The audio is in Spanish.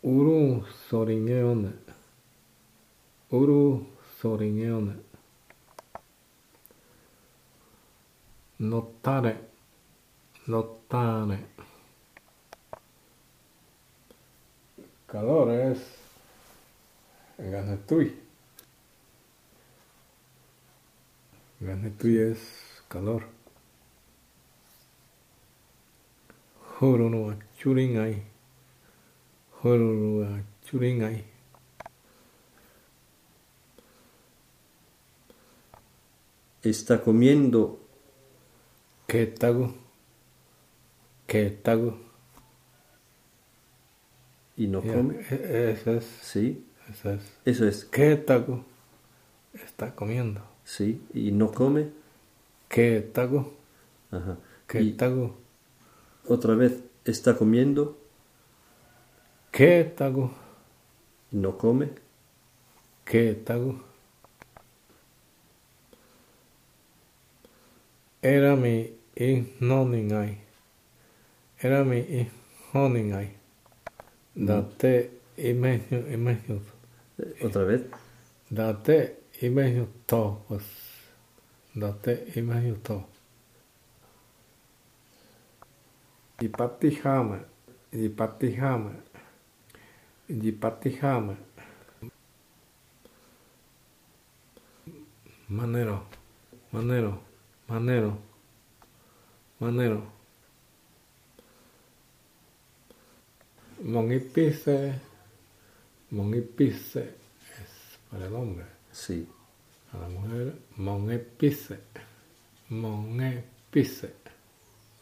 Uru soringeone. Uru soringeone. Notare. Notare. Calor es ganetui. Ganetui es calor. Horunua churingai. Horunua churingai. Está comiendo. Ketagu. Ketagu. Y no come. Eso es. Sí. Eso es. Eso es. Ketagu. Está comiendo. Sí. Y no come. Ketagu. Ajá. Ketagu. Otra vez. Está comiendo. Ketagu. Y no come. Ketagu. Era mi ignoningai. Era mi ignoningai. Date imeñu. Otra vez. Date imeñu to. Pues. Date imeñu to. Jipatijama. Jipatijama. Jipatijama. Manero. Manero. Manero. Manero. Mongipice. Mongipice es para el hombre. Sí. A la mujer, mongepice. Mongepice.